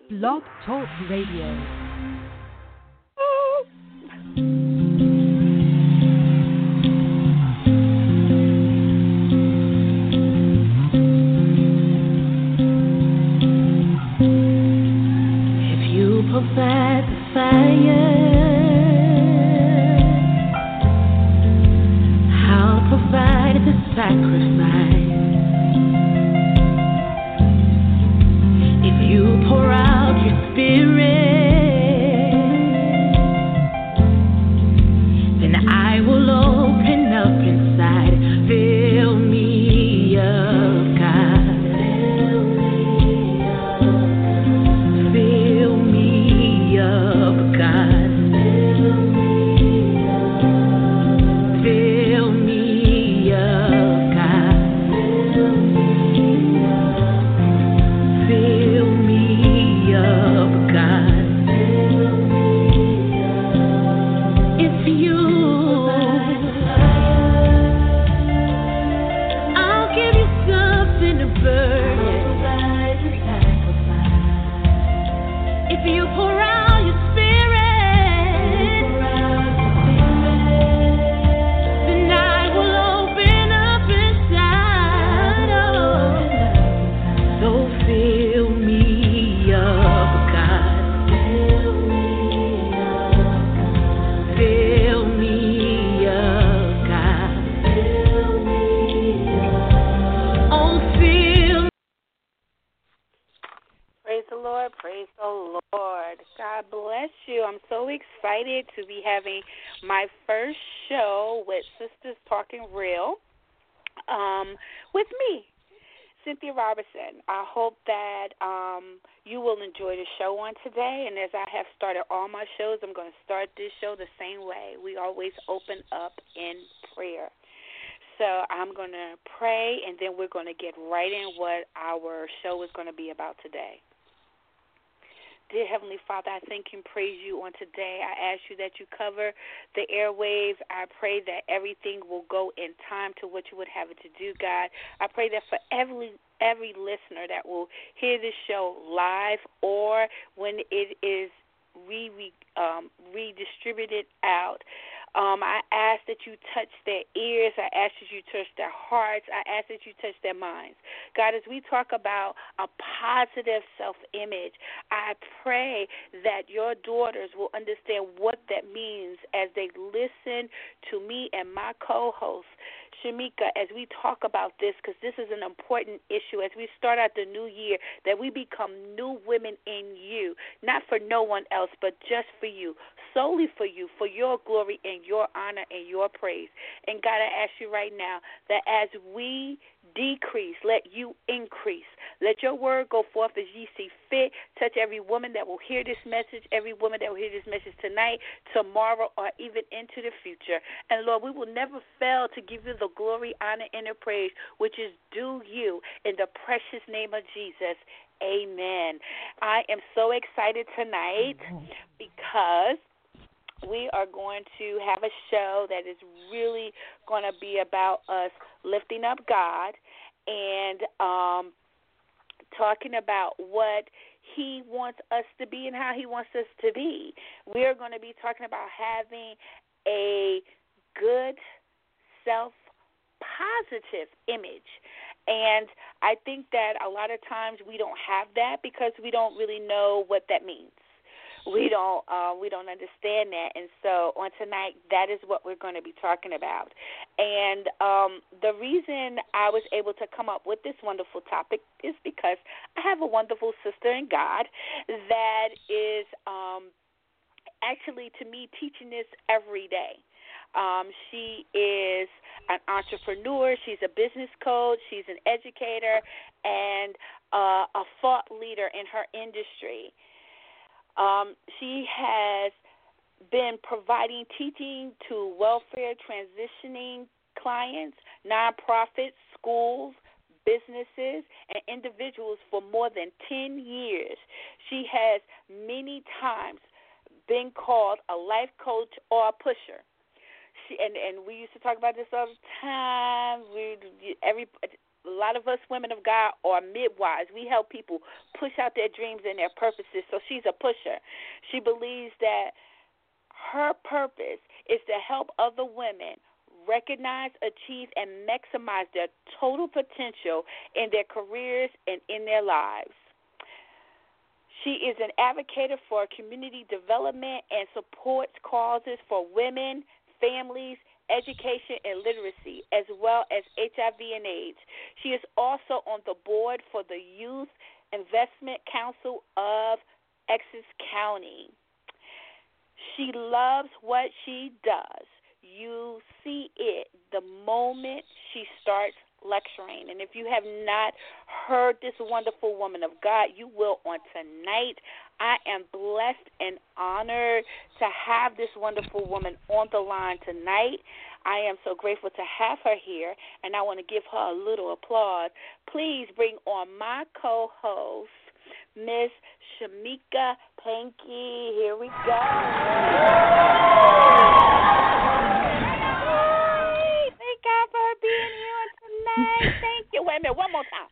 Blog Talk Radio. Provide the fire, I'll provide the sacrifice. If you pour out your spirit, then I will open up inside. Fill me up, God. Fill me up, God. Fill me up, God. Fill me up, God. It's you. I'll give you something to burn. If you pour out your spirit, then I will open up inside. Oh, so fill me up, God. Fill me up, God. Oh, fill. Praise the Lord, praise the Lord. God bless you. I'm so excited to be having my first show with Sisters Talking Real with me, Cynthia Robertson. I hope that you will enjoy the show on today. And as I have started all my shows, I'm going to start this show the same way. We always open up in prayer. So I'm going to pray, and then we're going to get right in what our show is going to be about today. Dear Heavenly Father, I thank you and praise you on today. I ask you that you cover the airwaves. I pray that everything will go in time to what you would have it to do, God. I pray that for every listener that will hear this show live or when it is redistributed out, I ask that you touch their ears. I ask that you touch their hearts. I ask that you touch their minds. God, as we talk about a positive self-image, I pray that your daughters will understand what that means as they listen to me and my co-host, Shamika, as we talk about this, because this is an important issue as we start out the new year, that we become new women in you, not for no one else, but just for you, solely for you, for your glory and your honor and your praise. And God, I ask you right now that as we decrease, let you increase. Let your word go forth as ye see fit. Touch every woman that will hear this message, every woman that will hear this message tonight, tomorrow, or even into the future. And Lord, we will never fail to give you the glory, honor, and the praise, which is due you in the precious name of Jesus. Amen. I am so excited tonight because we are going to have a show that is really going to be about us lifting up God and talking about what he wants us to be and how he wants us to be. We are going to be talking about having a good self-positive image. And I think that a lot of times we don't have that because we don't really know what that means. We don't understand that, and so on tonight, that is what we're going to be talking about. And the reason I was able to come up with this wonderful topic is because I have a wonderful sister in God that is actually, to me, teaching this every day. She is an entrepreneur. She's a business coach. She's an educator and a thought leader in her industry. She has been providing teaching to welfare transitioning clients, nonprofits, schools, businesses, and individuals for more than 10 years. She has many times been called a life coach or a pusher. And we used to talk about this all the time. A lot of us women of God are midwives. We help people push out their dreams and their purposes. So she's a pusher. She believes that her purpose is to help other women recognize, achieve, and maximize their total potential in their careers and in their lives. She is an advocate for community development and supports causes for women, families, education, and literacy, as well as HIV and AIDS. She is also on the board for the Youth Investment Council of Essex County. She loves what she does. You see it the moment she starts lecturing. And if you have not heard this wonderful woman of God, you will on tonight. I am blessed and honored to have this wonderful woman on the line tonight. I am so grateful to have her here, and I want to give her a little applause. Please bring on my co-host, Miss Shamika Pankey. Here we go. Thank God for her being here tonight. Thank you. Wait a minute, one more time.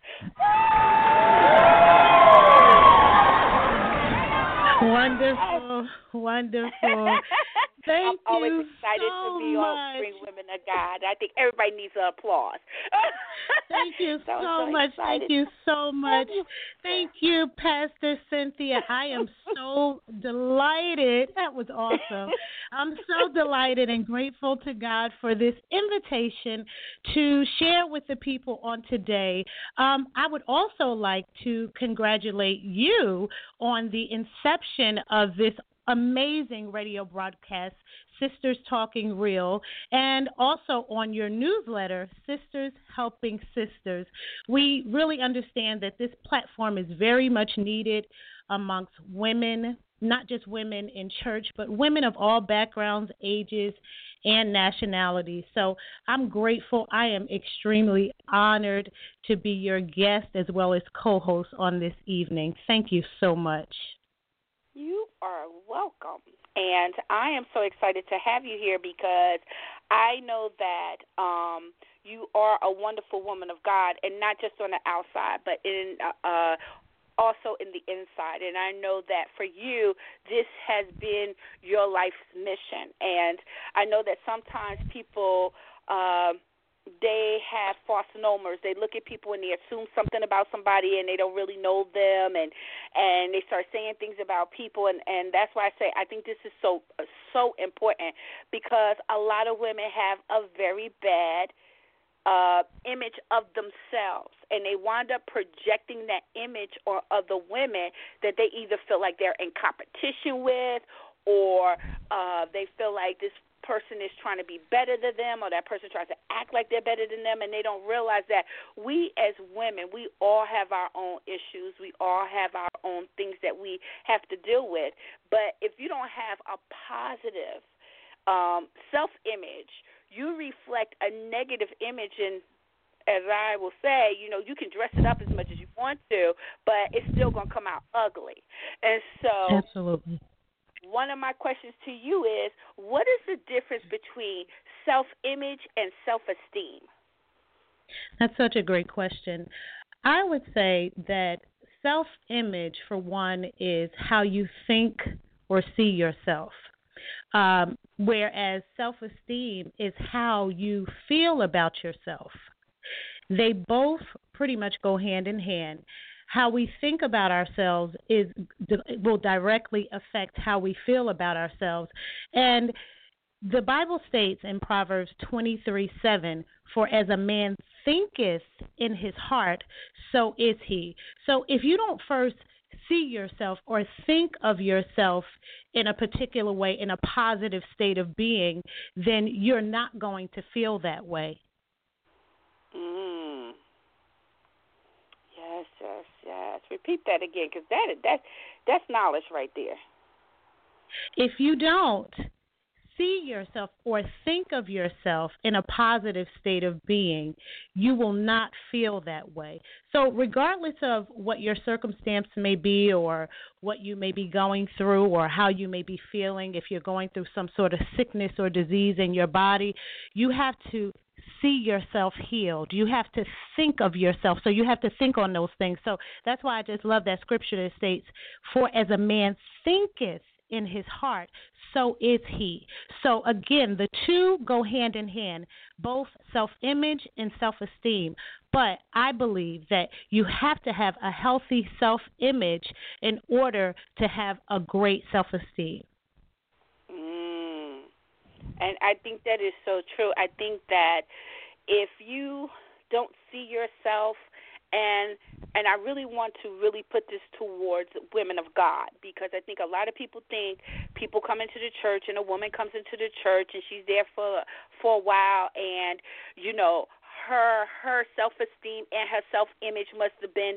Wonderful, wonderful. Thank I'm always you excited so to be much. on Bring Women of God. I think everybody needs an applause. Thank you so much. Excited. Thank you so much. Thank you, Pastor Cynthia. I am so delighted. That was awesome. I'm so delighted and grateful to God for this invitation to share with the people on today. I would also like to congratulate you on the inception of this amazing radio broadcast, Sisters Talking Real, and also on your newsletter, Sisters Helping Sisters. We really understand that this platform is very much needed amongst women, not just women in church, but women of all backgrounds, ages, and nationalities. So I'm grateful. I am extremely honored to be your guest as well as co-host on this evening. Thank you so much. You are welcome. And I am so excited to have you here because I know that you are a wonderful woman of God, and not just on the outside, but in also in the inside. And I know that for you, this has been your life's mission. And I know that sometimes people they have false nomers. They look at people and they assume something about somebody and they don't really know them, and they start saying things about people, and that's why I say I think this is so important, because a lot of women have a very bad image of themselves, and they wind up projecting that image on other women that they either feel like they're in competition with, or they feel like this person is trying to be better than them, or that person tries to act like they're better than them, and they don't realize that we as women, we all have our own issues. We all have our own things that we have to deal with. But if you don't have a positive self-image, you reflect a negative image, and as I will say, you can dress it up as much as you want to, but it's still going to come out ugly. And so Absolutely. One of my questions to you is, what is the difference between self-image and self-esteem? That's such a great question. I would say that self-image, for one, is how you think or see yourself, whereas self-esteem is how you feel about yourself. They both pretty much go hand in hand. How we think about ourselves will directly affect how we feel about ourselves. And the Bible states in Proverbs 23:7, "For as a man thinketh in his heart, so is he." So if you don't first see yourself or think of yourself in a particular way, in a positive state of being, then you're not going to feel that way. Yes. Repeat that again, because that's knowledge right there. If you don't see yourself or think of yourself in a positive state of being, you will not feel that way. So regardless of what your circumstance may be, or what you may be going through, or how you may be feeling, if you're going through some sort of sickness or disease in your body, you have to see yourself healed. You have to think of yourself. So you have to think on those things. So that's why I just love that scripture that states, for as a man thinketh in his heart, so is he. So again, the two go hand in hand, both self-image and self-esteem. But I believe that you have to have a healthy self-image in order to have a great self-esteem. And I think that is so true. I think that if you don't see yourself, and I really want to really put this towards women of God, because I think a lot of people think people come into the church and a woman comes into the church and she's there for a while, and her self-esteem and her self-image must have been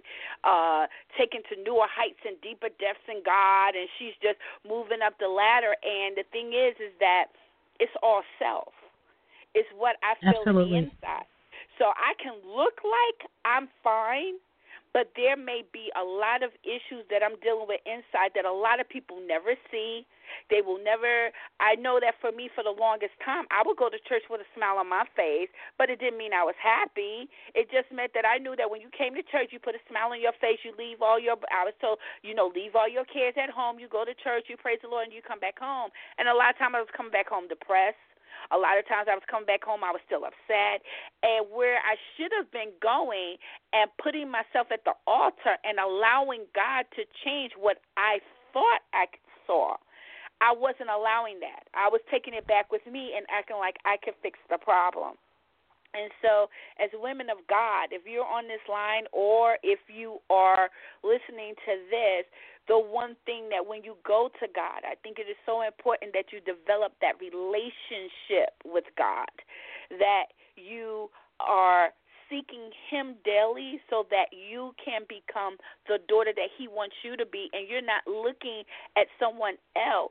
taken to newer heights and deeper depths in God, and she's just moving up the ladder. And the thing is that it's all self. It's what I feel on the inside. So I can look like I'm fine, but there may be a lot of issues that I'm dealing with inside that a lot of people never see. They will never. I know that for me, for the longest time, I would go to church with a smile on my face, but it didn't mean I was happy. It just meant that I knew that when you came to church, you put a smile on your face, you leave all your, I was told, leave all your cares at home, you go to church, you praise the Lord, and you come back home. And a lot of times I was coming back home depressed. A lot of times I was coming back home, I was still upset. And where I should have been going and putting myself at the altar and allowing God to change what I thought I saw, I wasn't allowing that. I was taking it back with me and acting like I could fix the problem. And so as women of God, if you're on this line or if you are listening to this, the one thing that when you go to God, I think it is so important that you develop that relationship with God, that you are seeking Him daily so that you can become the daughter that He wants you to be, and you're not looking at someone else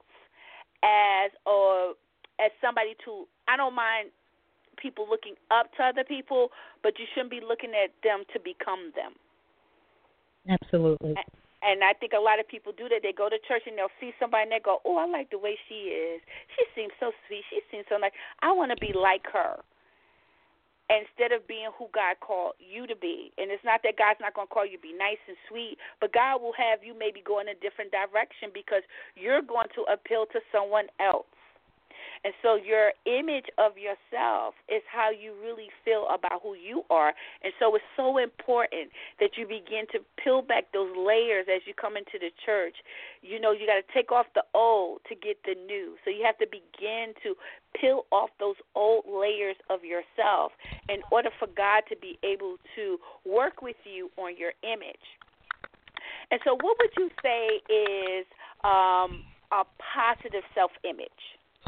as somebody to, I don't mind people looking up to other people, but you shouldn't be looking at them to become them. Absolutely. And I think a lot of people do that. They go to church and they'll see somebody and they go, oh, I like the way she is. She seems so sweet. She seems so nice. I want to be like her. Instead of being who God called you to be. And it's not that God's not going to call you to be nice and sweet, but God will have you maybe go in a different direction because you're going to appeal to someone else. And so your image of yourself is how you really feel about who you are. And so it's so important that you begin to peel back those layers as you come into the church. You got to take off the old to get the new. So you have to begin to peel off those old layers of yourself in order for God to be able to work with you on your image. And so what would you say is a positive self-image?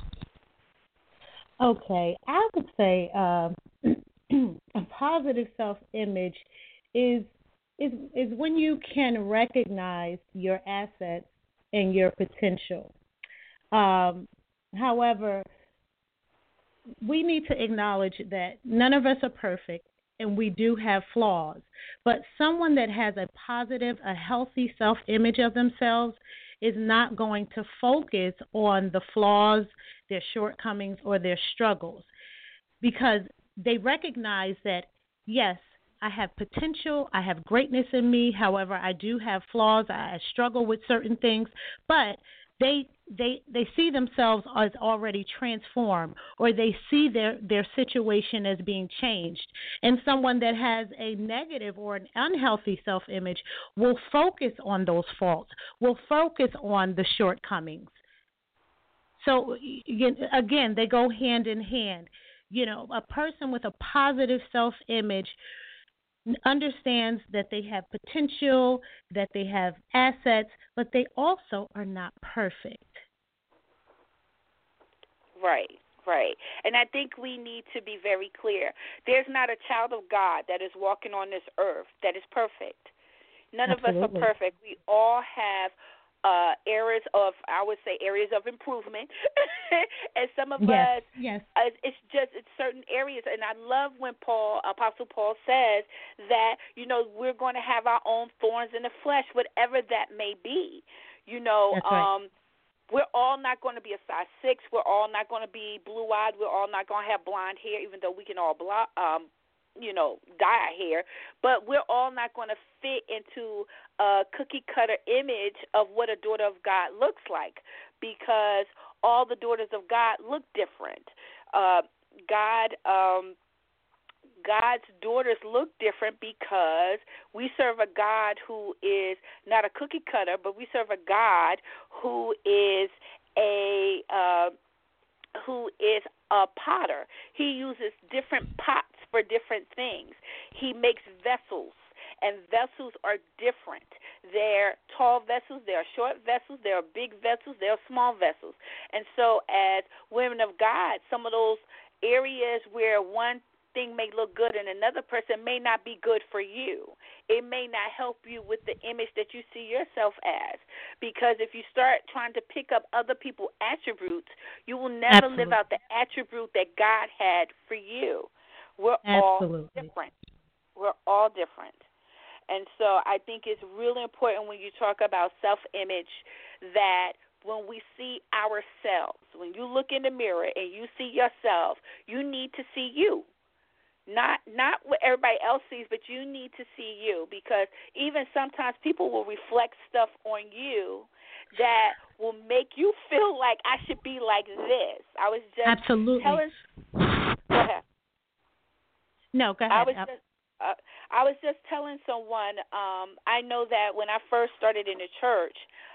Okay, I would say a positive self-image is when you can recognize your assets and your potential. However, we need to acknowledge that none of us are perfect and we do have flaws. But someone that has a positive, a healthy self-image of themselves is not going to focus on the flaws, their shortcomings, or their struggles, because they recognize that, yes, I have potential, I have greatness in me. However, I do have flaws. I struggle with certain things, but they see themselves as already transformed, or they see their situation as being changed. And someone that has a negative or an unhealthy self-image will focus on those faults, will focus on the shortcomings. So, again, they go hand in hand. A person with a positive self-image understands that they have potential, that they have assets, but they also are not perfect. Right. And I think we need to be very clear. There's not a child of God that is walking on this earth that is perfect. None Absolutely. of us are perfect. We all have areas of improvement, and some of us, it's certain areas. And I love when Apostle Paul says that we're going to have our own thorns in the flesh, whatever that may be. That's right. we're all not going to be a size 6. We're all not going to be blue-eyed. We're all not going to have blonde hair, even though we can all dye our hair. But we're all not going to fit into a cookie-cutter image of what a daughter of God looks like, because all the daughters of God look different. God's daughters look different because we serve a God who is not a cookie cutter, but we serve a God who is a potter. He uses different pots for different things. He makes vessels, and vessels are different. There are tall vessels, there are short vessels, there are big vessels, there are small vessels. And so as women of God, some of those areas where one thing may look good and another person may not be good for you. It may not help you with the image that you see yourself as, because if you start trying to pick up other people's attributes, you will never live out the attribute that God had for you. We're all different. We're all different. And so I think it's really important when you talk about self-image that when we see ourselves, when you look in the mirror and you see yourself, you need to see you. Not what everybody else sees, but you need to see you, because even sometimes people will reflect stuff on you that will make you feel like I should be like this. I was just telling. Go ahead. No, go ahead. I was just telling someone. I know that when I first started in the church,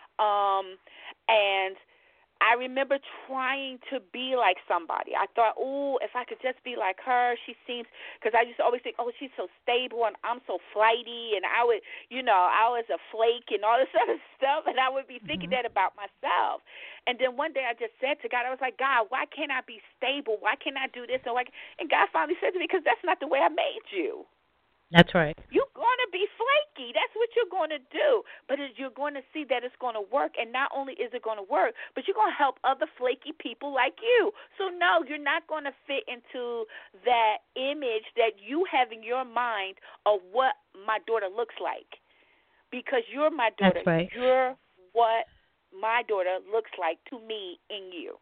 and I remember trying to be like somebody. I thought, if I could just be like her. She seems, because I used to always think, she's so stable and I'm so flighty, and I was a flake and all this other stuff, and I would be thinking that about myself. And then one day I just said to God, I was like, God, why can't I be stable? Why can't I do this? And God finally said to me, because that's not the way I made you. That's right. You're going to be flaky. That's what you're going to do. But you're going to see that it's going to work. And not only is it going to work, but you're going to help other flaky people like you. So, no, you're not going to fit into that image that you have in your mind of what my daughter looks like. Because you're my daughter. That's right. You're what my daughter looks like to me in you.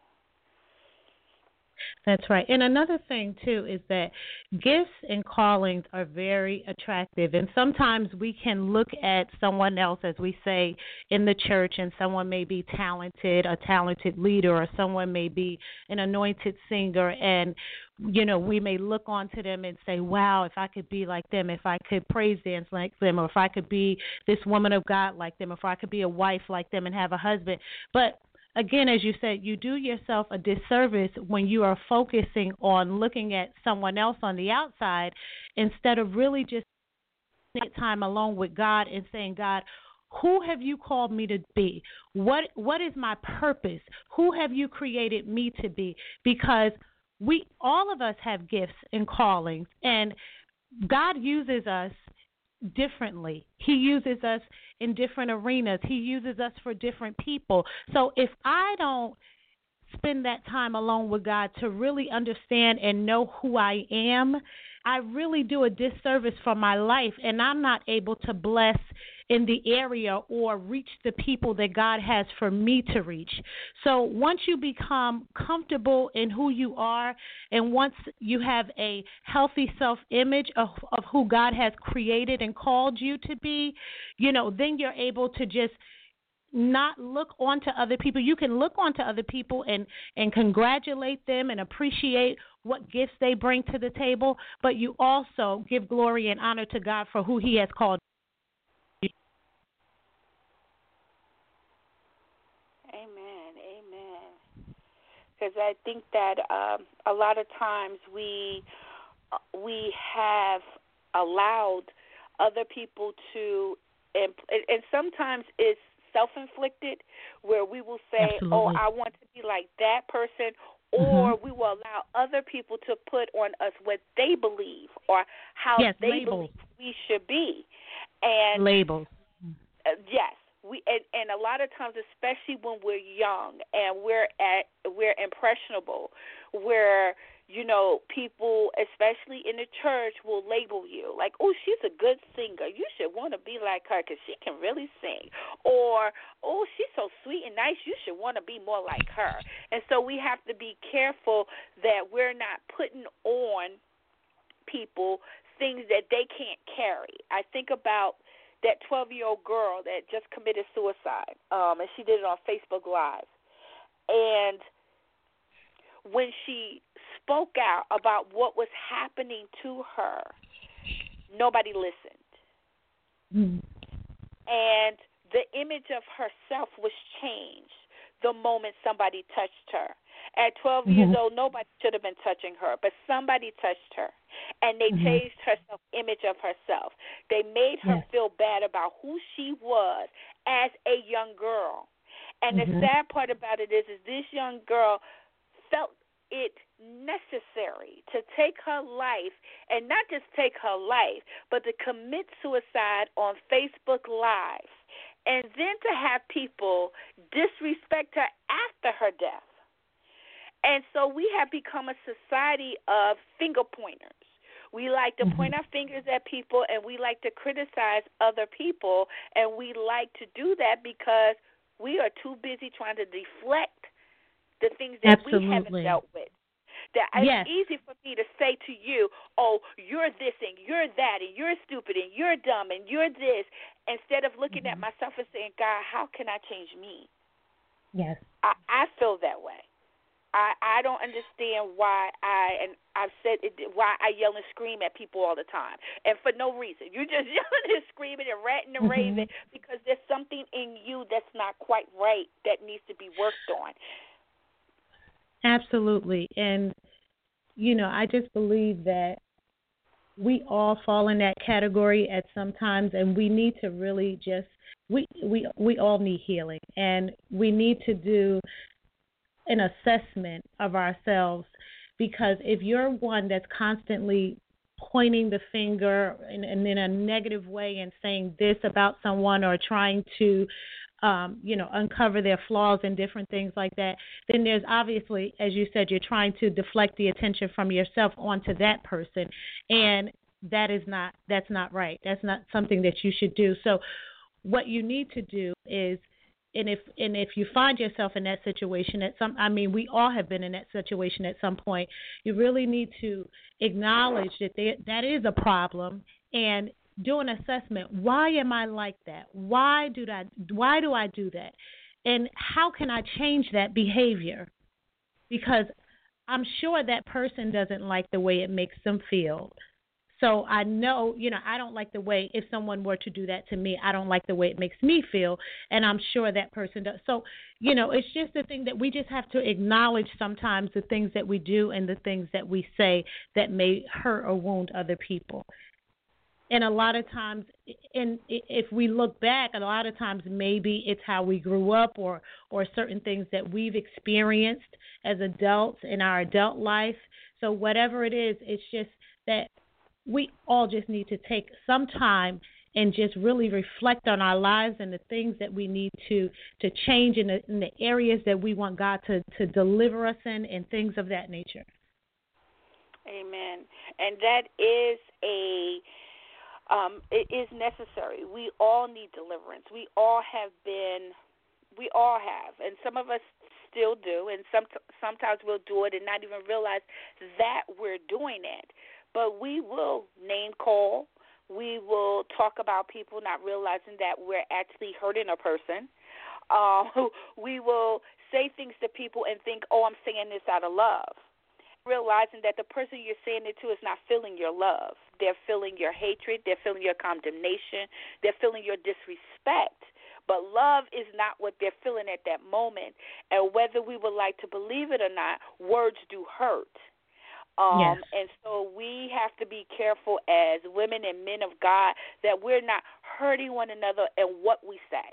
That's right. And another thing, too, is that gifts and callings are very attractive. And sometimes we can look at someone else, as we say in the church, and someone may be talented, a talented leader, or someone may be an anointed singer. And, we may look onto them and say, wow, if I could be like them, if I could praise dance like them, or if I could be this woman of God like them, if I could be a wife like them and have a husband. But again, as you said, you do yourself a disservice when you are focusing on looking at someone else on the outside instead of really just spending time alone with God and saying, God, who have you called me to be? What is my purpose? Who have you created me to be? Because all of us have gifts and callings, and God uses us differently. He uses us in different arenas. He uses us for different people. So if I don't spend that time alone with God to really understand and know who I am, I really do a disservice for my life, and I'm not able to bless in the area or reach the people that God has for me to reach. So once you become comfortable in who you are, and once you have a healthy self-image of who God has created and called you to be, then you're able to just not look onto other people. You can look onto other people and congratulate them and appreciate what gifts they bring to the table, but you also give glory and honor to God for who He has called. Amen. Because I think that a lot of times we have allowed other people to, and sometimes it's self-inflicted, where we will say, Absolutely. I want to be like that person, or we will allow other people to put on us what they believe or how they labels. believe we should be. And labels. Yes. and a lot of times, especially when we're young and we're impressionable, where people, especially in the church, will label you like, oh, she's a good singer. You should want to be like her because she can really sing. Or, oh, she's so sweet and nice. You should want to be more like her. And so we have to be careful that we're not putting on people things that they can't carry. I think about that 12-year-old girl that just committed suicide, and she did it on Facebook Live. And when she spoke out about what was happening to her, nobody listened. Mm. And the image of herself was changed the moment somebody touched her. At 12 years old, nobody should have been touching her, but somebody touched her, and they changed her self-image of herself. They made her feel bad about who she was as a young girl. And the sad part about it is this young girl felt it necessary to take her life, and not just take her life, but to commit suicide on Facebook Live, and then to have people disrespect her after her death. And so we have become a society of finger pointers. We like to point our fingers at people, and we like to criticize other people, and we like to do that because we are too busy trying to deflect the things that we haven't dealt with. That it's easy for me to say to you, oh, you're this and you're that and you're stupid and you're dumb and you're this, instead of looking at myself and saying, God, how can I change me? Yes. I feel that way. I don't understand why I've said it, why I yell and scream at people all the time, and for no reason. You're just yelling and screaming and ranting and raving because there's something in you that's not quite right that needs to be worked on. Absolutely. And, I just believe that we all fall in that category at some times, and we need to really just, we all need healing, and we need to do an assessment of ourselves, because if you're one that's constantly pointing the finger in a negative way and saying this about someone, or trying to uncover their flaws and different things like that, then there's obviously, as you said, you're trying to deflect the attention from yourself onto that person, and that's not right. That's not something that you should do. So what you need to do is, and if you find yourself in that situation we all have been in that situation at some point, you really need to acknowledge that is a problem and do an assessment. Why am I like that? Why do I do that? And how can I change that behavior? Because I'm sure that person doesn't like the way it makes them feel. So I know, I don't like the way, if someone were to do that to me, I don't like the way it makes me feel, and I'm sure that person does. So, it's just the thing that we just have to acknowledge sometimes the things that we do and the things that we say that may hurt or wound other people. And a lot of times, and if we look back, a lot of times maybe it's how we grew up or certain things that we've experienced as adults in our adult life. So whatever it is, it's just that we all just need to take some time and just really reflect on our lives and the things that we need to change in the areas that we want God to deliver us in, and things of that nature. Amen. And that is it is necessary. We all need deliverance. We all have, and some of us still do, and sometimes we'll do it and not even realize that we're doing it. But we will name call. We will talk about people not realizing that we're actually hurting a person. We will say things to people and think, oh, I'm saying this out of love, realizing that the person you're saying it to is not feeling your love. They're feeling your hatred. They're feeling your condemnation. They're feeling your disrespect. But love is not what they're feeling at that moment. And whether we would like to believe it or not, words do hurt. Yes. And so we have to be careful as women and men of God that we're not hurting one another in what we say.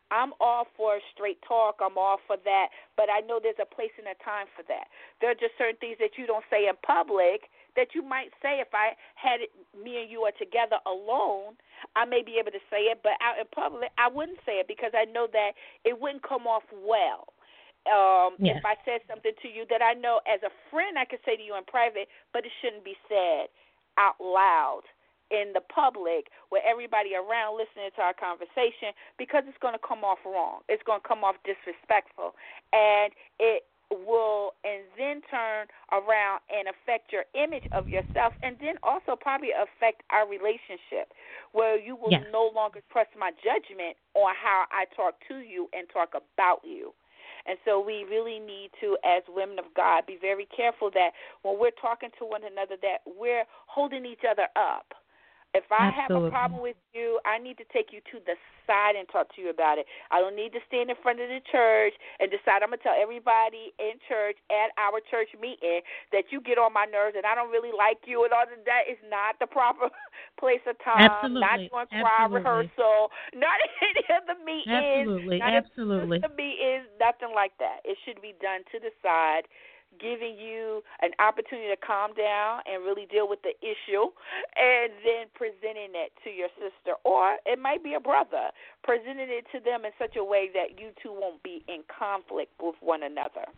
I'm all for straight talk. I'm all for that. But I know there's a place and a time for that. There are just certain things that you don't say in public that you might say. If I had me and you are together alone, I may be able to say it. But out in public, I wouldn't say it because I know that it wouldn't come off well. Yes. If I said something to you that I know as a friend I could say to you in private, but it shouldn't be said out loud in the public where everybody around listening to our conversation, because it's going to come off wrong. It's going to come off disrespectful. And it will and then turn around and affect your image of yourself, and then also probably affect our relationship, where you will no longer trust my judgment on how I talk to you and talk about you. And so we really need to, as women of God, be very careful that when we're talking to one another, that we're holding each other up. If I have a problem with you, I need to take you to the side and talk to you about it. I don't need to stand in front of the church and decide I'm going to tell everybody in church at our church meeting that you get on my nerves and I don't really like you and all of that. Is not the proper place or time. Not during choir rehearsal. Not any of the meetings. Absolutely. The meetings, nothing like that. It should be done to the side, giving you an opportunity to calm down and really deal with the issue, and then presenting it to your sister, or it might be a brother, presenting it to them in such a way that you two won't be in conflict with one another.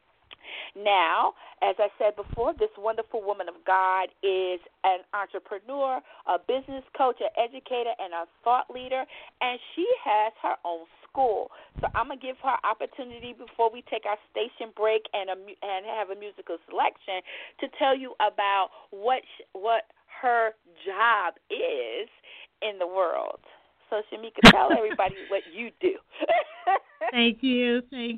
Now, as I said before, this wonderful woman of God is an entrepreneur, a business coach, an educator, and a thought leader, and she has her own school. So I'm going to give her opportunity before we take our station break and have a musical selection to tell you about what her job is in the world. So, Shamika, tell everybody what you do. Thank you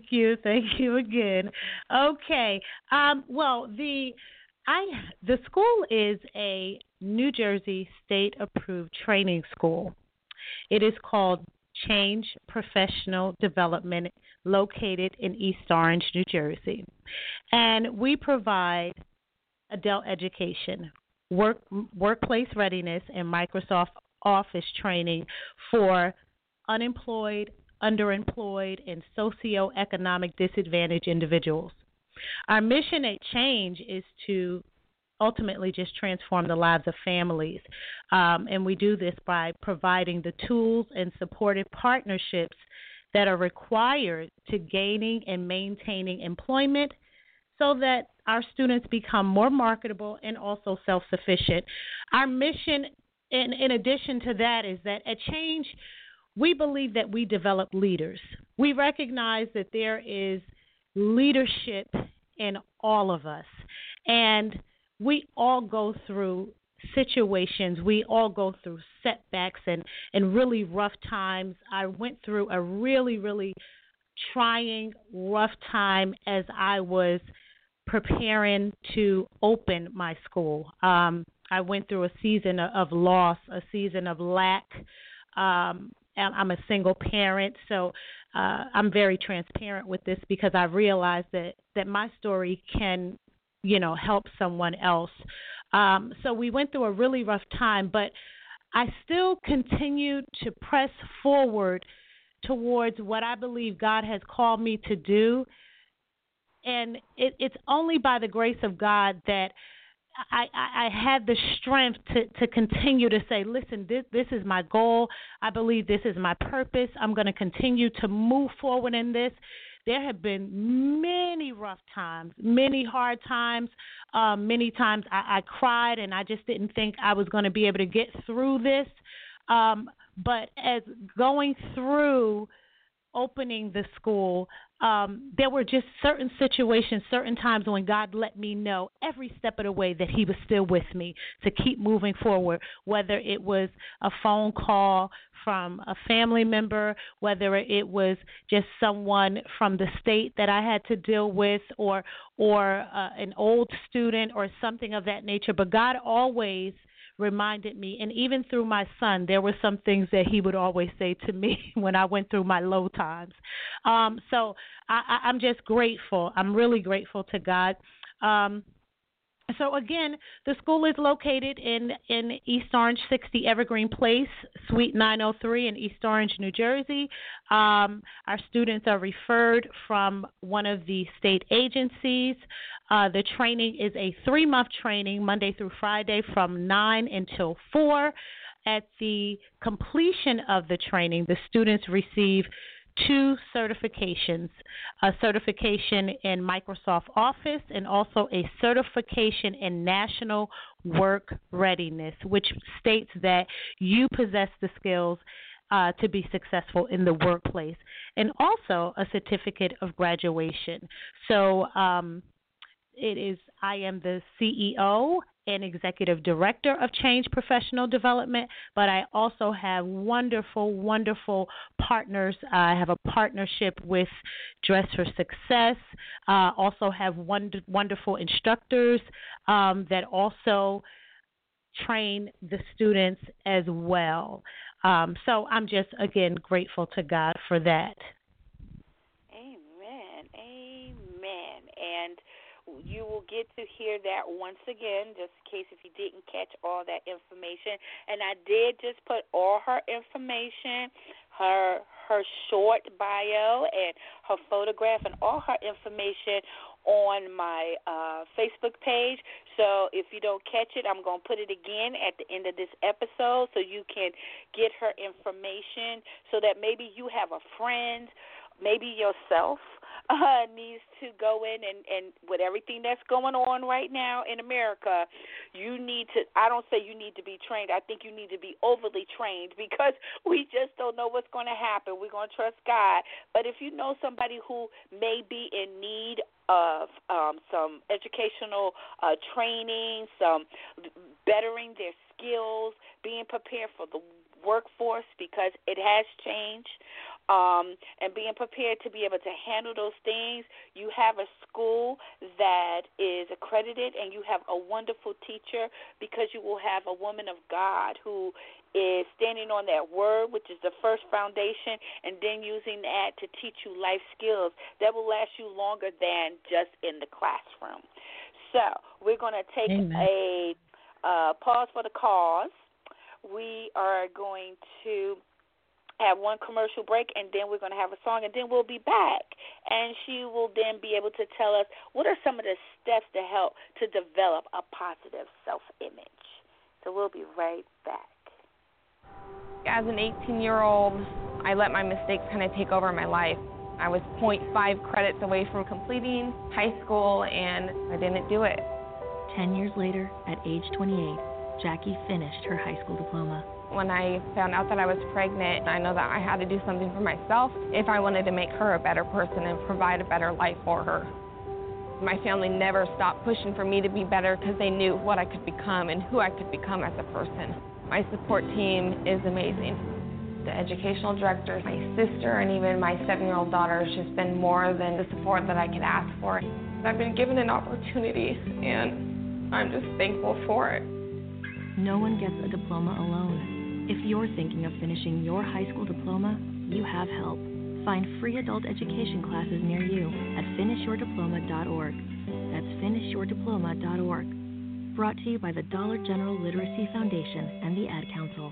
again. Okay. Well, the school is a New Jersey state-approved training school. It is called Change Professional Development, located in East Orange, New Jersey. And we provide adult education, workplace readiness, and Microsoft Office training for unemployed, underemployed, and socioeconomic disadvantaged individuals. Our mission at Change is to ultimately just transform the lives of families, and we do this by providing the tools and supportive partnerships that are required to gaining and maintaining employment so that our students become more marketable and also self-sufficient. Our mission, in addition to that, is that at Change, we believe that we develop leaders. We recognize that there is leadership in all of us, and we all go through situations. We all go through setbacks and really rough times. I went through a really, really trying, rough time as I was preparing to open my school. I went through a season of loss, a season of lack. I'm a single parent, so I'm very transparent with this because I realized that my story can, help someone else. So we went through a really rough time, but I still continued to press forward towards what I believe God has called me to do. And it's only by the grace of God that I had the strength to continue to say, listen, this is my goal. I believe this is my purpose. I'm going to continue to move forward in this. There have been many rough times, many hard times. Many times I cried and I just didn't think I was going to be able to get through this. But as going through opening the school, there were just certain situations, certain times when God let me know every step of the way that he was still with me to keep moving forward, whether it was a phone call from a family member, whether it was just someone from the state that I had to deal with, or an old student or something of that nature. But God always reminded me, and even through my son, there were some things that he would always say to me when I went through my low times. So I'm just grateful. I'm really grateful to God. So again, the school is located in East Orange, 60 Evergreen Place, Suite 903 in East Orange, New Jersey. Our students are referred from one of the state agencies. The training is a 3-month training, Monday through Friday from 9 until 4. At the completion of the training, the students receive 2 certifications, a certification in Microsoft Office and also a certification in National Work Readiness, which states that you possess the skills to be successful in the workplace, and also a certificate of graduation. So I am the CEO and Executive Director of Change Professional Development, but I also have wonderful, wonderful partners. I have a partnership with Dress for Success. Also have wonderful instructors that also train the students as well. So I'm just, again, grateful to God for that. Amen. Amen. And you will get to hear that once again, just in case if you didn't catch all that information. And I did just put all her information, her short bio and her photograph and all her information on my Facebook page. So if you don't catch it, I'm going to put it again at the end of this episode so you can get her information, so that maybe you have a friend, maybe yourself needs to go in and with everything that's going on right now in America, you need to, I don't say you need to be trained, I think you need to be overly trained, because we just don't know what's going to happen. We're going to trust God. But if you know somebody who may be in need of some educational training, some bettering their skills, being prepared for the workforce because it has changed, and being prepared to be able to handle those things. You have a school that is accredited, and you have a wonderful teacher, because you will have a woman of God who is standing on that word, which is the first foundation, and then using that to teach you life skills that will last you longer than just in the classroom. So we're going to take a pause for the cause. We are going to have one commercial break, and then we're going to have a song, and then we'll be back. And she will then be able to tell us what are some of the steps to help to develop a positive self-image. So we'll be right back. As an 18-year-old, I let my mistakes kind of take over my life. I was 0.5 credits away from completing high school, and I didn't do it. 10 years later, at age 28, Jackie finished her high school diploma. When I found out that I was pregnant, I know that I had to do something for myself if I wanted to make her a better person and provide a better life for her. My family never stopped pushing for me to be better because they knew what I could become and who I could become as a person. My support team is amazing. The educational director, my sister, and even my 7-year-old daughter has just been more than the support that I could ask for. I've been given an opportunity, and I'm just thankful for it. No one gets a diploma alone. If you're thinking of finishing your high school diploma, you have help. Find free adult education classes near you at finishyourdiploma.org. That's finishyourdiploma.org. Brought to you by the Dollar General Literacy Foundation and the Ad Council.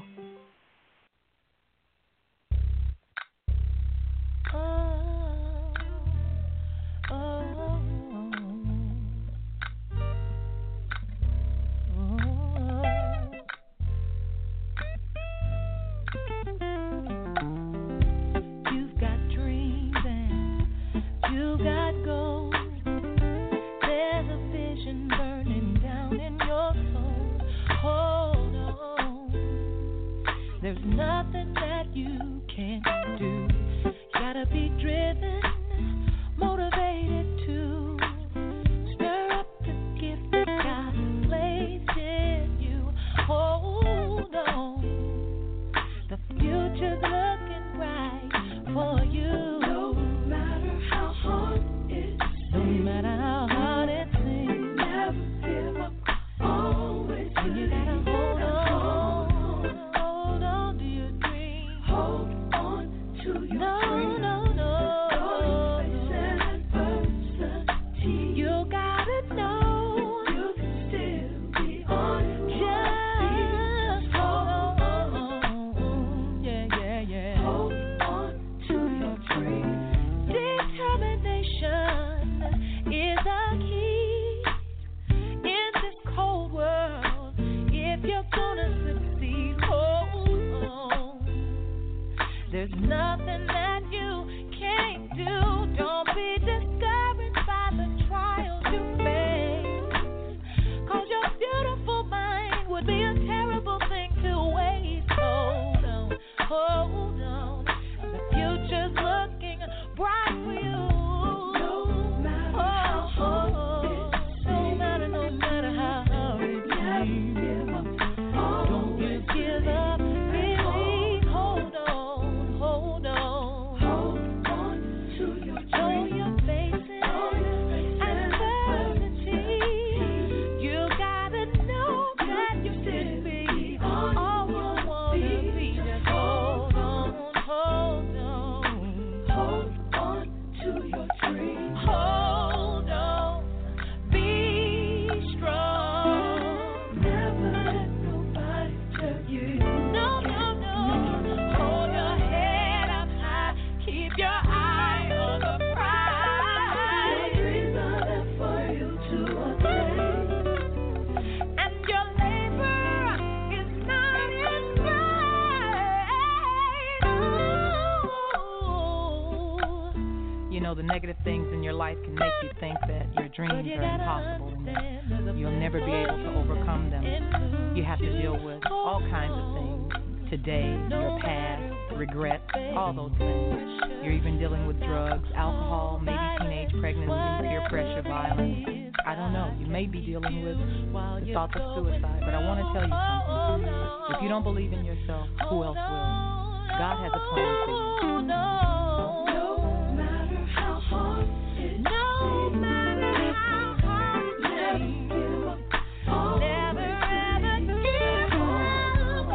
the negative things in your life can make you think that your dreams are impossible and that you'll never be able to overcome them. You have to deal with all kinds of things today, your past, regrets, all those things. You're even dealing with drugs, alcohol, maybe teenage pregnancy, peer pressure, violence. I don't know. You may be dealing with the thoughts of suicide, but I want to tell you something. If you don't believe in yourself, who else will? God has a plan for you. No matter how hard it is, no matter how hard it is, never give up. Never ever give up.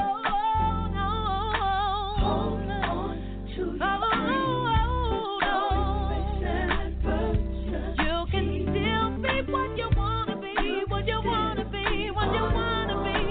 Hold on to your dreams. You can still be what you wanna be, what you wanna be, what you wanna be.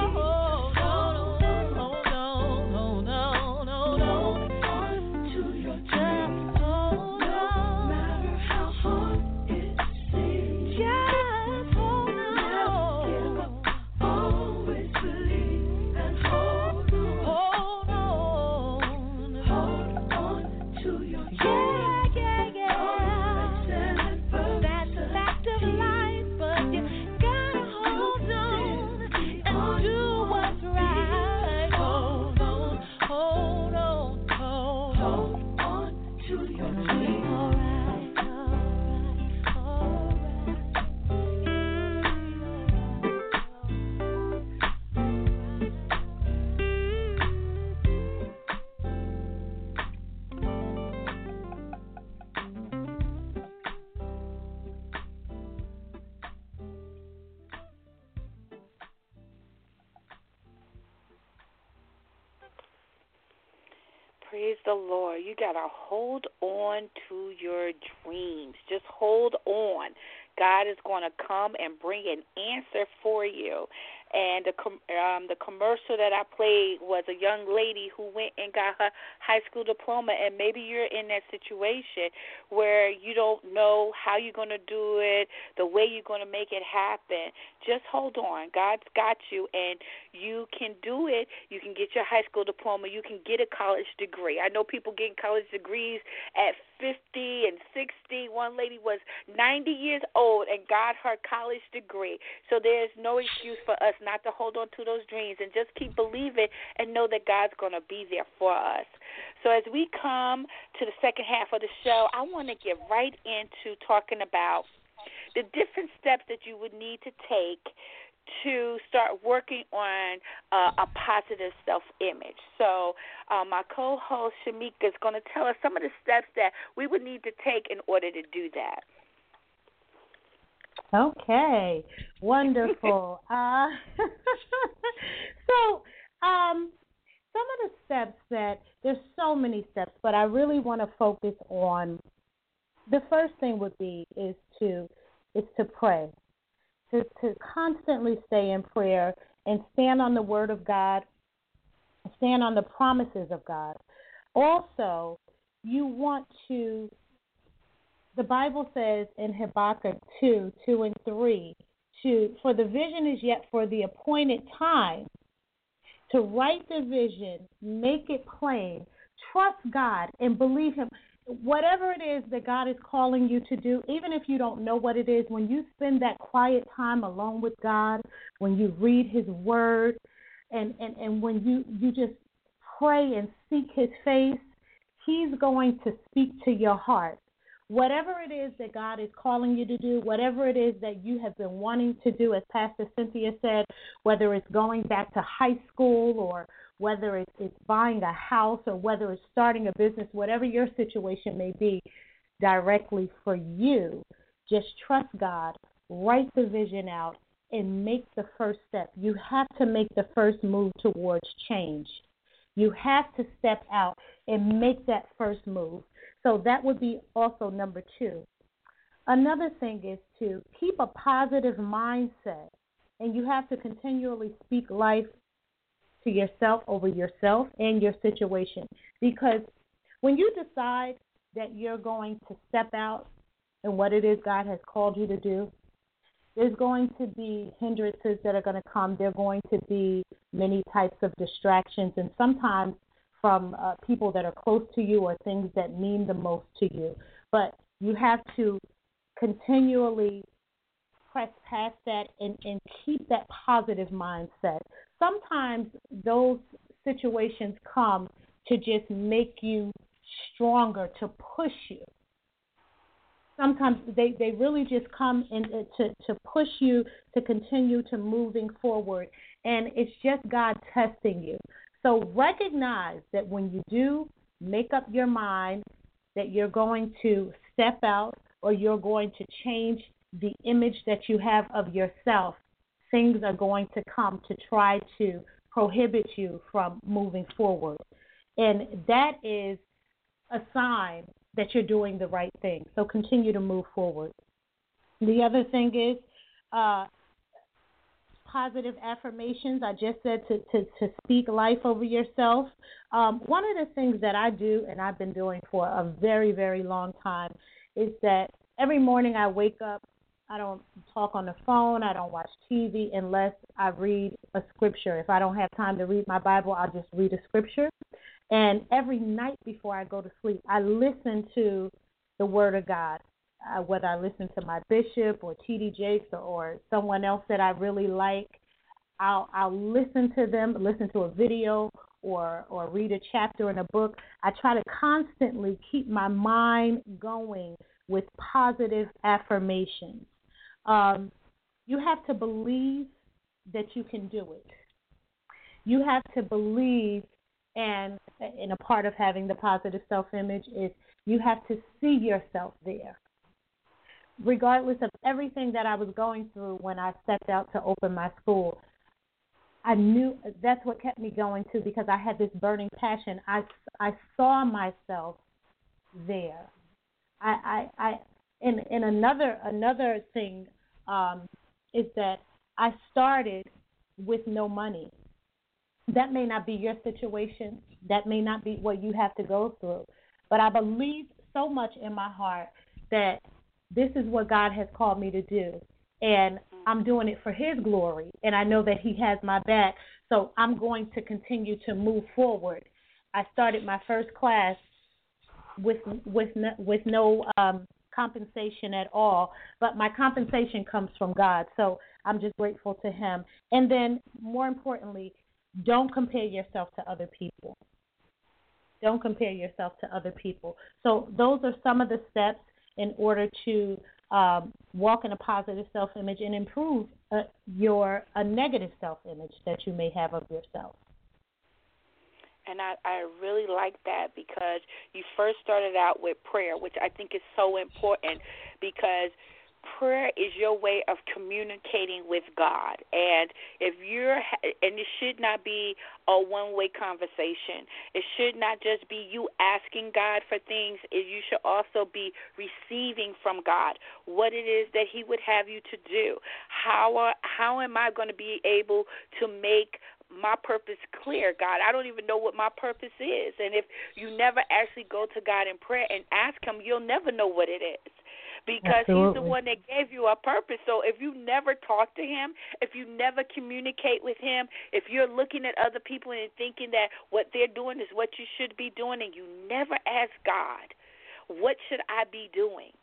Praise the Lord. You got to hold on to your dreams. Just hold on. God is going to come and bring an answer for you. And the commercial that I played was a young lady who went and got her high school diploma, and maybe you're in that situation where you don't know how you're going to do it, the way you're going to make it happen. Just hold on. God's got you, and you can do it. You can get your high school diploma. You can get a college degree. I know people getting college degrees at 50 and 60. One lady was 90 years old and got her college degree. So there's no excuse for us not to hold on to those dreams and just keep believing and know that God's going to be there for us. So as we come to the second half of the show, I want to get right into talking about the different steps that you would need to take to start working on a positive self-image. So my co-host Shamika is going to tell us some of the steps that we would need to take in order to do that. Okay, wonderful. So some of the steps there's so many steps, but I really want to focus on the first thing would be is to pray, to constantly stay in prayer and stand on the Word of God, stand on the promises of God. Also, you want to. The Bible says in Habakkuk 2:2-3, for the vision is yet for the appointed time. To write the vision, make it plain, trust God, and believe Him. Whatever it is that God is calling you to do, even if you don't know what it is, when you spend that quiet time alone with God, when you read His Word, and when you just pray and seek His face, He's going to speak to your heart. Whatever it is that God is calling you to do, whatever it is that you have been wanting to do, as Pastor Cynthia said, whether it's going back to high school or whether it's buying a house or whether it's starting a business, whatever your situation may be directly for you, just trust God, write the vision out, and make the first step. You have to make the first move towards change. You have to step out and make that first move. So that would be also number 2. Another thing is to keep a positive mindset, and you have to continually speak life to yourself over yourself and your situation. Because when you decide that you're going to step out in what it is God has called you to do, there's going to be hindrances that are going to come. There are going to be many types of distractions, and sometimes from people that are close to you or things that mean the most to you. but you have to continually press past that and keep that positive mindset. Sometimes those situations come to just make you stronger, to push you. Sometimes they really just come in to push you to continue to moving forward, and it's just God testing you. So recognize that when you do make up your mind that you're going to step out or you're going to change the image that you have of yourself, things are going to come to try to prohibit you from moving forward. And that is a sign that you're doing the right thing. So continue to move forward. The other thing is positive affirmations. I just said to speak life over yourself. One of the things that I do, and I've been doing for a very, very long time, is that every morning I wake up, I don't talk on the phone, I don't watch TV unless I read a scripture. If I don't have time to read my Bible, I'll just read a scripture. And every night before I go to sleep, I listen to the Word of God, whether I listen to my bishop or T.D. Jakes or someone else that I really like. I'll listen to them, listen to a video or read a chapter in a book. I try to constantly keep my mind going with positive affirmations. You have to believe that you can do it. You have to believe, and a part of having the positive self-image is you have to see yourself there. Regardless of everything that I was going through when I stepped out to open my school, I knew that's what kept me going too, because I had this burning passion. I saw myself there. And another thing is that I started with no money. That may not be your situation. That may not be what you have to go through. But I believe so much in my heart that this is what God has called me to do. And I'm doing it for His glory. And I know that He has my back. So I'm going to continue to move forward. I started my first class with no compensation at all. But my compensation comes from God. So I'm just grateful to Him. And then, more importantly, don't compare yourself to other people. Don't compare yourself to other people. So those are some of the steps in order to walk in a positive self-image and improve a negative self-image that you may have of yourself. And I really like that, because you first started out with prayer, which I think is so important, because prayer is your way of communicating with God. And and it should not be a one-way conversation. It should not just be you asking God for things. You should also be receiving from God what it is that He would have you to do. How am I going to be able to make my purpose clear, God? I don't even know what my purpose is. And if you never actually go to God in prayer and ask Him, you'll never know what it is. Because Absolutely. He's the one that gave you a purpose. So if you never talk to Him, if you never communicate with Him, if you're looking at other people and thinking that what they're doing is what you should be doing, and you never ask God, what should I be doing?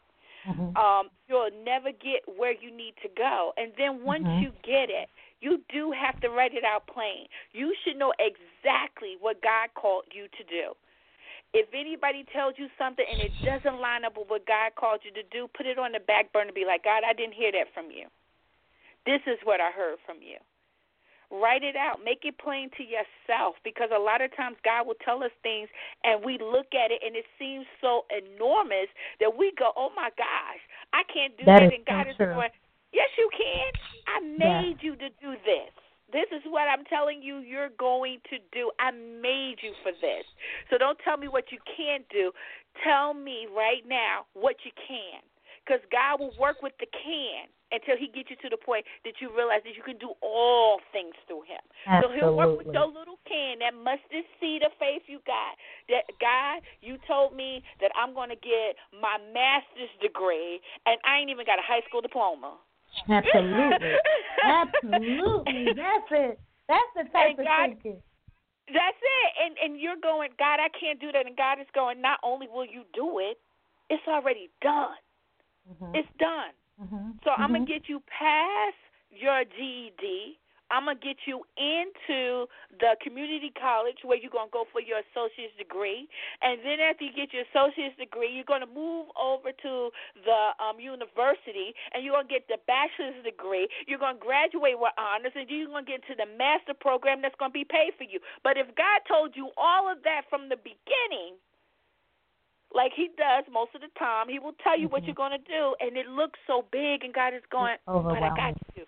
You'll never get where you need to go. And then once you get it, you do have to write it out plain. You should know exactly what God called you to do. If anybody tells you something and it doesn't line up with what God called you to do, put it on the back burner and be like, God, I didn't hear that from you. This is what I heard from you. Write it out. Make it plain to yourself, because a lot of times God will tell us things and we look at it and it seems so enormous that we go, oh, my gosh, I can't do that. And God is going, yes, you can. I made you to do this. This is what I'm telling you you're going to do. I made you for this. So don't tell me what you can't do. Tell me right now what you can, because God will work with the can until He gets you to the point that you realize that you can do all things through Him. Absolutely. So He'll work with your little can, that mustard seed of faith you got. That, God, you told me that I'm going to get my master's degree, and I ain't even got a high school diploma. Absolutely. Absolutely. That's it. That's the type of thinking. That's it. And you're going, God, I can't do that. And God is going, not only will you do it, It's already done. It's done. So I'm going to get you past your GED. I'm going to get you into the community college where you're going to go for your associate's degree. And then after you get your associate's degree, you're going to move over to the university, and you're going to get the bachelor's degree. You're going to graduate with honors, and you're going to get into the master program that's going to be paid for you. But if God told you all of that from the beginning, like he does most of the time, he will tell you what you're going to do, and it looks so big, and God is going, but I got you.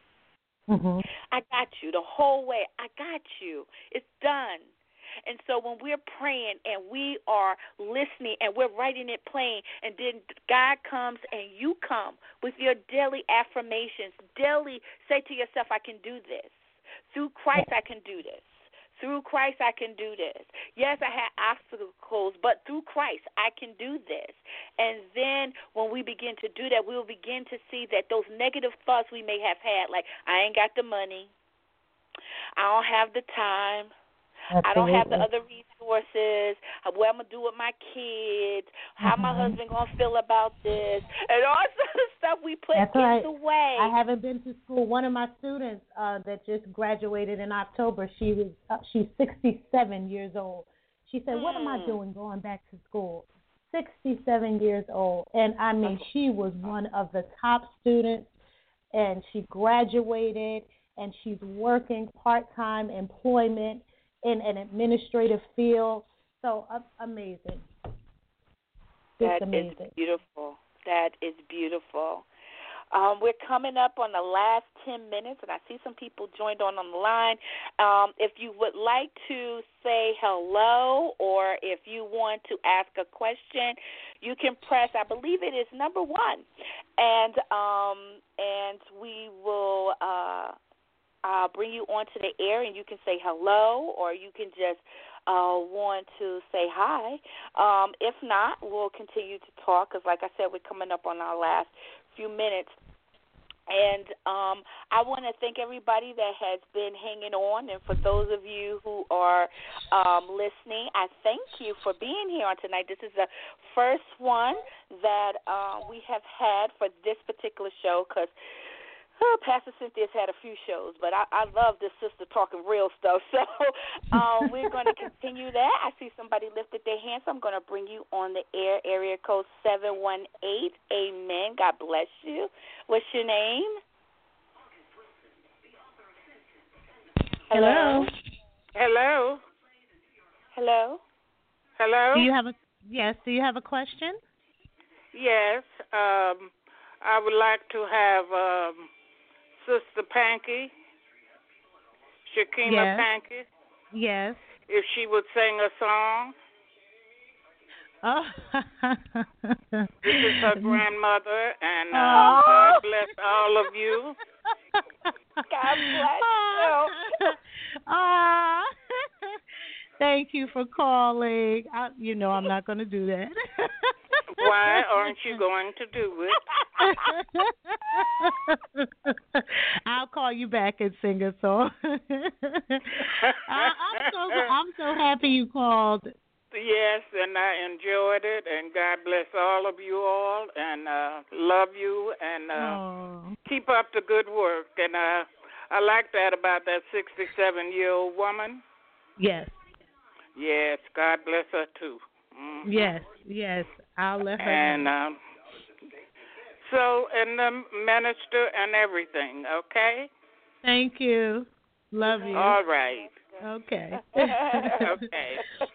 I got you the whole way. I got you. It's done. And so when we're praying and we are listening and we're writing it plain, and then God comes and you come with your daily affirmations, daily say to yourself, I can do this. Through Christ, I can do this. Through Christ, I can do this. Yes, I had obstacles, but through Christ, I can do this. And then when we begin to do that, we'll begin to see that those negative thoughts we may have had, like, I ain't got the money, I don't have the time, I don't have the other resources, what I'm going to do with my kids, how my husband going to feel about this, and all sorts of stuff we put in the way. I haven't been to school. One of my students that just graduated in October, she's 67 years old. She said, what am I doing going back to school? 67 years old. And, I mean, she was one of the top students, and she graduated, and she's working part-time employment in an administrative field. So amazing. It's amazing. Is beautiful. That is beautiful. We're coming up on the last 10 minutes, and I see some people joined on the line. If you would like to say hello, or if you want to ask a question, you can press, I believe it is number 1, and we will bring you onto the air, and you can say hello, or you can just want to say hi. If not, we'll continue to talk, because like I said, we're coming up on our last few minutes. And I want to thank everybody that has been hanging on, and for those of you who are listening, I thank you for being here on tonight. This is the first one that we have had for this particular show, because Pastor Cynthia's had a few shows, but I love this sister talking real stuff. So we're going to continue that. I see somebody lifted their hand, so I'm going to bring you on the air. Area code 718. Amen. God bless you. What's your name? Hello. Hello. Hello. Hello. Do you have a question? Yes. I would like to have Sister Panky, Shakima Panky. Yes. If she would sing a song. Oh. This is her grandmother, and God bless all of you. God bless you. Thank you for calling. I'm not going to do that. Why aren't you going to do it? I'll call you back and sing a song. I'm so happy you called. Yes, and I enjoyed it, and God bless all of you all, and love you, and keep up the good work. And I like that about that 67-year-old woman. Yes. Yes, God bless her too. Mm-hmm. Yes, I'll let her and, know. And the minister and everything, okay? Thank you. Love you. All right. Okay. Okay.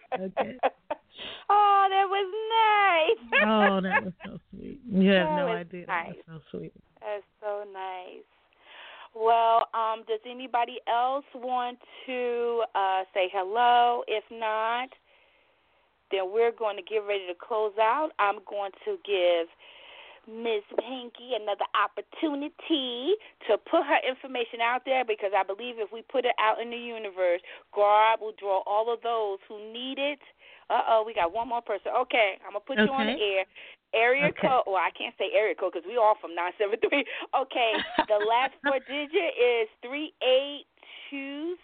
Oh, that was nice. Oh, that was so sweet. You have no idea. Nice. That was so sweet. That's so nice. Well, does anybody else want to say hello? If not, then we're going to get ready to close out. I'm going to give Ms. Panky another opportunity to put her information out there, because I believe if we put it out in the universe, God will draw all of those who need it. We got one more person. Okay, I'm going to put you on the air. Area code, well, I can't say area code because we all from 973. Okay, the last 4 digit is 3827.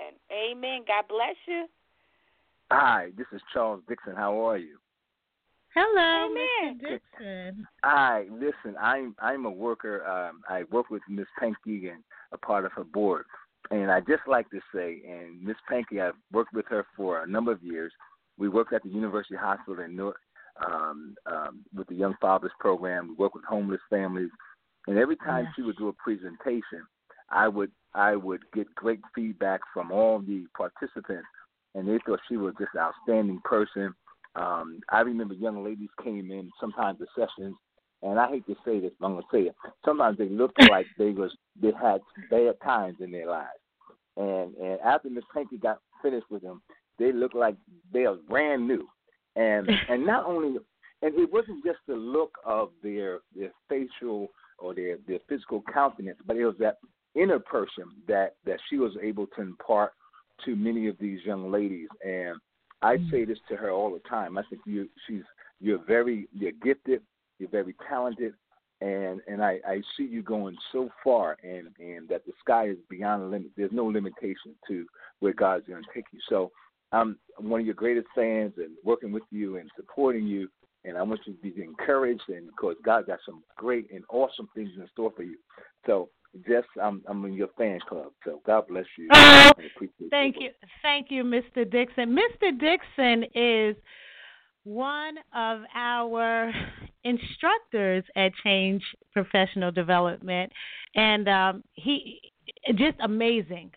Amen. God bless you. Hi, this is Charles Dixon. How are you? Hello, Amen. Mr. Dixon. Hi, listen, I'm a worker. I work with Miss Panky and a part of her board. And I just like to say, and Miss Panky, I've worked with her for a number of years. We worked at the University Hospital in Newark with the Young Fathers Program. We work with homeless families. And every time she would do a presentation, I would get great feedback from all the participants, and they thought she was just an outstanding person. I remember young ladies came in sometimes to sessions, and I hate to say this, but I'm going to say it. Sometimes they looked like they had bad times in their lives. And after Miss Panky got finished with them, they looked like they were brand new. And not only, and it wasn't just the look of their facial or their physical countenance, but it was that inner person that she was able to impart to many of these young ladies. And I say this to her all the time. I think you're gifted, you're very talented, and I see you going so far, and that the sky is beyond the limit. There's no limitation to where God's going to take you. So I'm one of your greatest fans and working with you and supporting you, and I want you to be encouraged, and because God got some great and awesome things in store for you. So I'm in your fan club, so God bless you. Oh, thank you, Mr. Dixon. Mr. Dixon is one of our instructors at Change Professional Development, and he just amazing.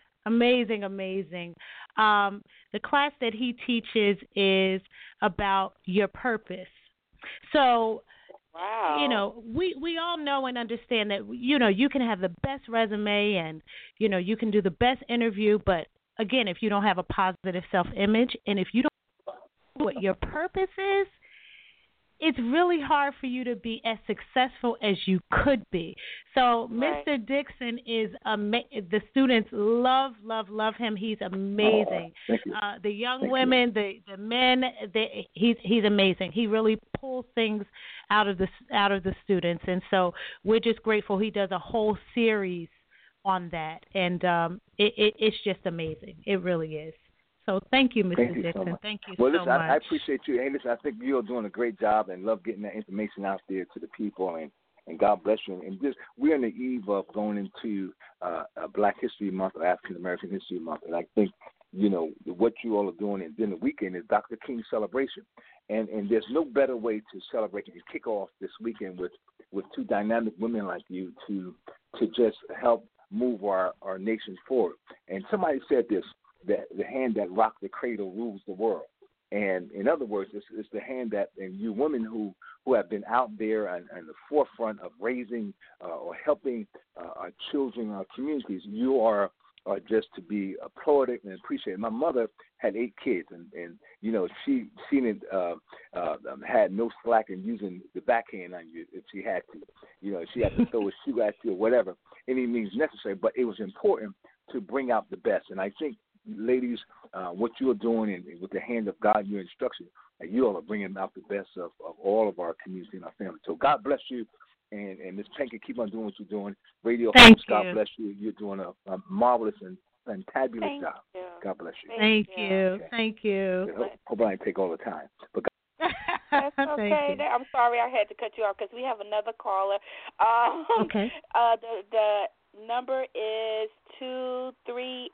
The class that he teaches is about your purpose. So, wow. We all know and understand that, you can have the best resume and, you can do the best interview. But, again, if you don't have a positive self-image and if you don't know what your purpose is, it's really hard for you to be as successful as you could be. So right. Mr. Dixon is the students love him. He's amazing. The young women, the men, he's amazing. He really pulls things out of the students, and so we're just grateful. He does a whole series on that, and it's just amazing. It really is. So thank you, Mr. Dixon. So thank you so much. I appreciate you. And listen, I think you're doing a great job and love getting that information out there to the people. And God bless you. And we're on the eve of going into Black History Month or African American History Month. And I think, what you all are doing, and then the weekend is Dr. King's celebration. And there's no better way to celebrate and kick off this weekend with two dynamic women like you to just help move our nation forward. And somebody said this, that the hand that rocked the cradle rules the world. And in other words, it's the hand that, and you women who have been out there on the forefront of raising or helping our children, our communities, you are just to be applauded and appreciated. My mother had 8 kids, and she had no slack in using the backhand on you if she had to. She had to throw a shoe at you or whatever, any means necessary. But it was important to bring out the best. And I think, ladies, what you're doing and with the hand of God, your instruction, you all are bringing out the best of all of our community and our family. So God bless you, and Ms. Panky, keep on doing what you're doing. Radio host, God bless you. You're doing a marvelous and fantabulous job. You. God bless you. Thank you. Okay. Thank you. Hope I didn't take all the time. But That's okay. I'm sorry I had to cut you off because we have another caller. Okay. The number is 2380.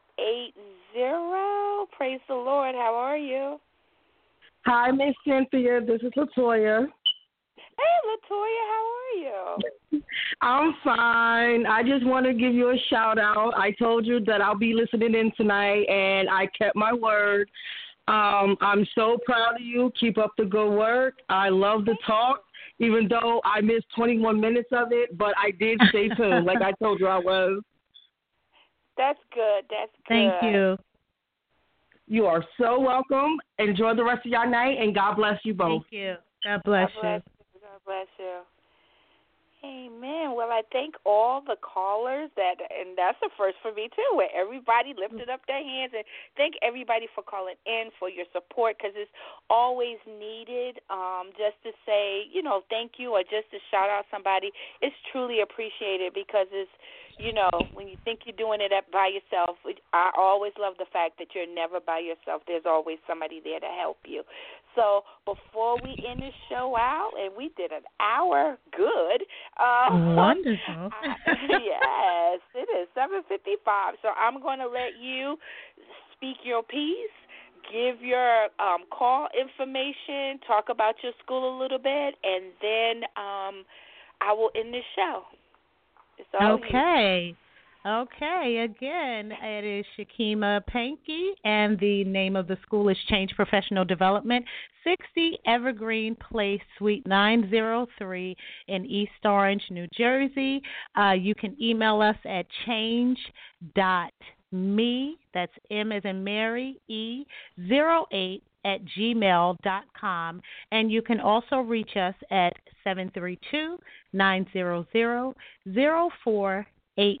Praise the Lord. How are you? Hi, Miss Cynthia. This is Latoya. Hey, Latoya. How are you? I'm fine. I just want to give you a shout out. I told you that I'll be listening in tonight, and I kept my word. I'm so proud of you. Keep up the good work. I love the talk, even though I missed 21 minutes of it, but I did stay tuned, like I told you I was. That's good. That's good. Thank you. You are so welcome. Enjoy the rest of your night, and God bless you both. Thank you. God bless you. God bless you. Amen. Well, I thank all the callers and that's the first for me too, where everybody lifted up their hands, and thank everybody for calling in, for your support, because it's always needed. Just to say, thank you, or just to shout out somebody, it's truly appreciated, because it's, when you think you're doing it by yourself, I always love the fact that you're never by yourself. There's always somebody there to help you. So before we end the show out, and we did an hour good. Wonderful. Yes, it is 7:55. So I'm going to let you speak your piece, give your call information, talk about your school a little bit, and then I will end the show. It's all okay. Okay, again, it is Shakima Pankey, and the name of the school is Change Professional Development, 60 Evergreen Place, Suite 903 in East Orange, New Jersey. You can email us at change.me, that's M as in Mary, E08 at gmail.com, and you can also reach us at 732-900-0483.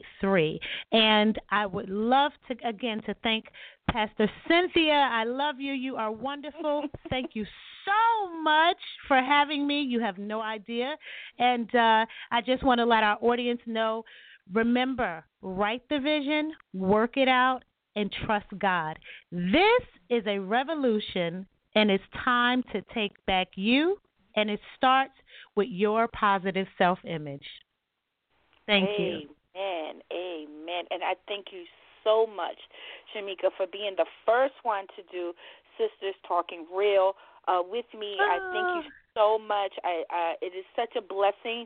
And I would love to thank Pastor Cynthia. I love you. You are wonderful. Thank you so much for having me. You have no idea. And I just want to let our audience know, remember, write the vision, work it out, and trust God. This is a revolution, and it's time to take back you, and it starts with your positive self-image. Thank you. Amen. Amen. And I thank you so much, Shamika, for being the first one to do Sisters Talking Real with me. I thank you so much. It is such a blessing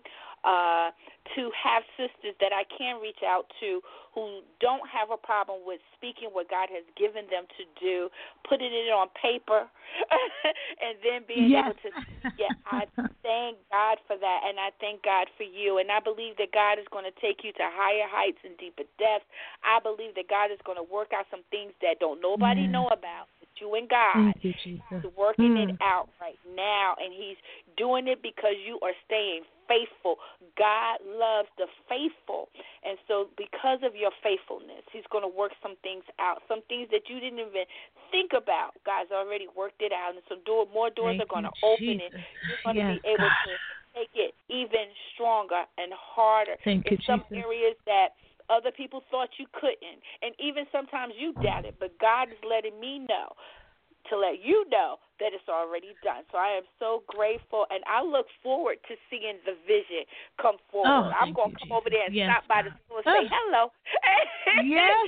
to have sisters that I can reach out to who don't have a problem with speaking what God has given them to do, putting it on paper, and then being able to. Yeah, I thank God for that, and I thank God for you. And I believe that God is going to take you to higher heights and deeper depths. I believe that God is going to work out some things that don't nobody know about. You and God is working it out right now, and He's doing it because you are staying faithful. God loves the faithful, and so because of your faithfulness, He's going to work some things out, some things that you didn't even think about. God's already worked it out, and so more doors are going to open, and you're going to be able to take it even stronger and harder in some areas that other people thought you couldn't, and even sometimes you doubted, but God is letting me know, to let you know that it's already done. So I am so grateful, and I look forward to seeing the vision come forward. I'm going to come over there and stop by the school and say hello. Yes.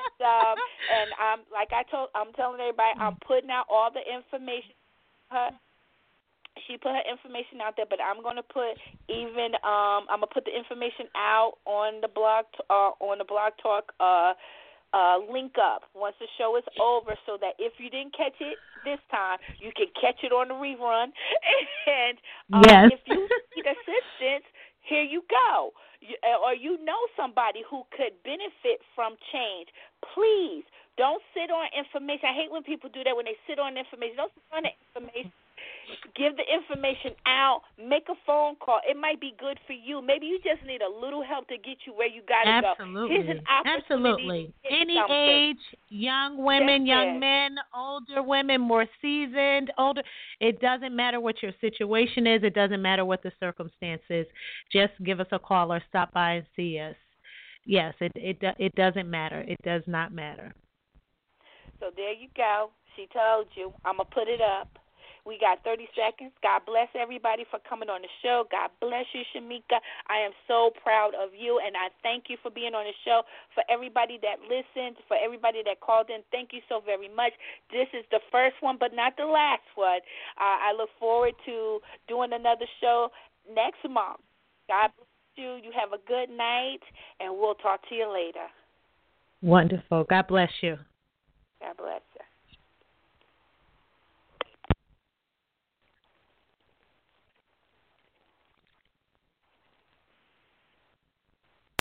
And I'm telling everybody, I'm putting out all the information. She put her information out there, but I'm going to put I'm going to put the information out on the blog talk link up once the show is over, so that if you didn't catch it this time, you can catch it on the rerun. And if you need assistance, here you go. Or you know somebody who could benefit from change. Please don't sit on information. I hate when people do that, when they sit on information. Don't sit on the information. Give the information out. Make a phone call. It might be good for you. Maybe you just need a little help to get you where you got to go. Here's an opportunity. Absolutely. Any age, young women, young men, older women, more seasoned, older. It doesn't matter what your situation is. It doesn't matter what the circumstance is. Just give us a call or stop by and see us. Yes, it doesn't matter. It does not matter. So there you go. She told you. I'm going to put it up. We got 30 seconds. God bless everybody for coming on the show. God bless you, Shamika. I am so proud of you, and I thank you for being on the show. For everybody that listened, for everybody that called in, thank you so very much. This is the first one, but not the last one. I look forward to doing another show next month. God bless you. You have a good night, and we'll talk to you later. Wonderful. God bless you. God bless you.